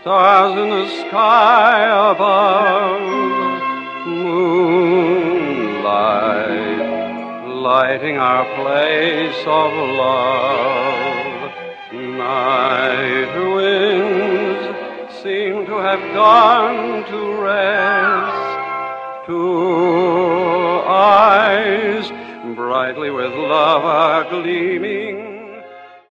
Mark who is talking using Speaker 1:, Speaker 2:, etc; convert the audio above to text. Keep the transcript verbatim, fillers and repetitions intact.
Speaker 1: Stars in the sky above, moonlight lighting our place of love. Night winds seem to have gone